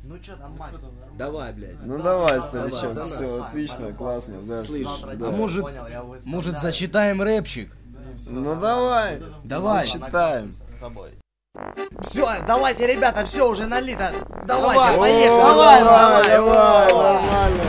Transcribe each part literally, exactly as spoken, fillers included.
Ну что там, Макс? Давай, блядь. Ну давай, старичок, давай, все, давай, отлично, давай, классно, да. Слышь, да. а может, может зачитаем рэпчик? Ну давай, Давай. зачитаем. Все, давайте, ребята, все уже налито. Давайте, Давай, поехали. давай, давай, давай, давай. нормально.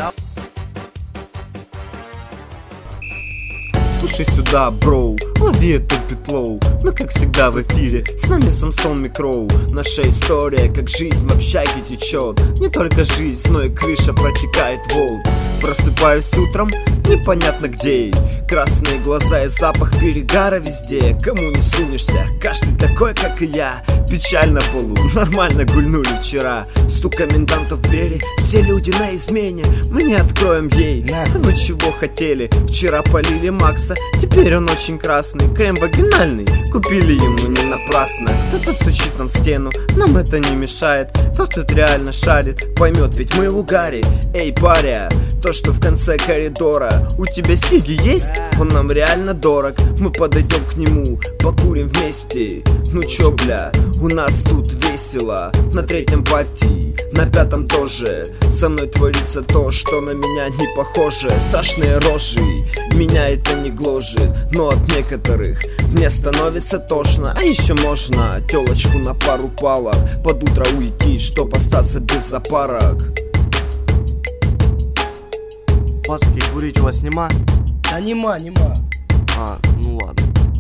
Слушай сюда, броу, лови этот битлоу. Мы как всегда в эфире, с нами Самсон Микроу. Наша история, как жизнь в общаге течет. Не только жизнь, но и крыша протекает волн. Просыпаюсь утром, непонятно где. Красные глаза и запах перегара везде. Кому не сунешься, каждый такой, как и я. Печаль на полу, нормально гульнули вчера. Стук комендантов в двери, все люди на измене. Мы не откроем ей, вы чего хотели? Вчера полили Макса, теперь он очень красный. Крем вагинальный, купили ему не напрасно. Кто-то стучит нам в стену, нам это не мешает. Тот тут реально шарит, поймет, ведь мы в угаре. Эй, паря, то, что в конце коридора. У тебя сиги есть? Он нам реально дорог. Мы подойдем к нему, покурим вместе. Ну чё, бля, у нас тут весело. На третьем пати, на пятом тоже. Со мной творится то, что на меня не похоже. Страшные рожи, меня это не гложет. Но от некоторых мне становится тошно. А еще можно телочку на пару палок под утро уйти, чтоб остаться без запарок. Пацки, курить у вас нема? Да нема, нема. А, ну ладно.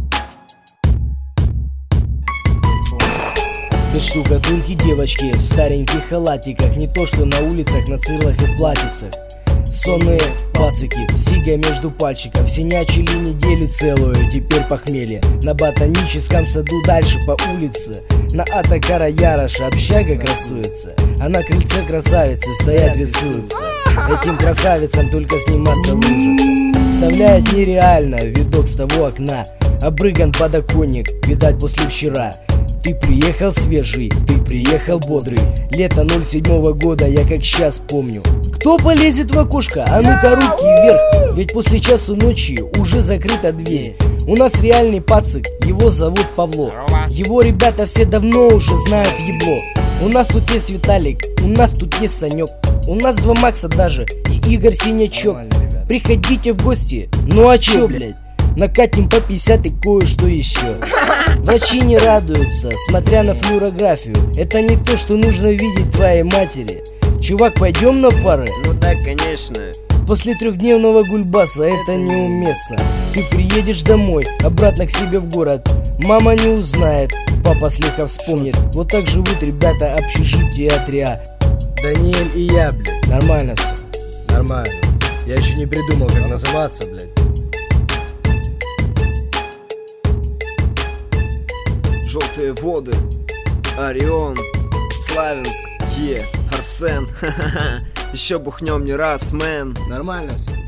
Без штукатурки девочки в стареньких халатиках. Не то что на улицах, на цирлах и в платьицах. Сонные пацики, сига между пальчиков. Синячили неделю целую, теперь похмелье. На ботаническом саду дальше по улице. На Атакара Яроша общага красуется. А на крыльце красавицы стоят рисуются. Этим красавицам только сниматься в ужасах. Вставляет нереально видок с того окна. Обрыган подоконник, видать после вчера. Ты приехал свежий, ты приехал бодрый. Лето ноль седьмого года, я как сейчас помню. Кто полезет в окошко? А ну-ка руки вверх. Ведь после часу ночи уже закрыта дверь. У нас реальный пацик, его зовут Павло. Его ребята все давно уже знают ебло. У нас тут есть Виталик, у нас тут есть Санек. У нас два Макса даже и Игорь Синячок. Приходите в гости, ну а чё, блядь? Накатим по пятьдесят и кое-что еще. Врачи не радуются, смотря на флюорографию. Это не то, что нужно видеть твоей матери. Чувак, пойдем на пары? Ну да, конечно. После трехдневного гульбаса это неуместно. Ты приедешь домой, обратно к себе в город. Мама не узнает, папа слегка вспомнит. Вот так живут ребята общежития Атриа. Даниэль и я, блядь. Нормально все. Нормально. Я еще не придумал, как называться, блядь. Желтые воды, Орион, Славянск, Е, Арсен, ха-ха-ха. Еще бухнем не раз, мэн. Нормально все.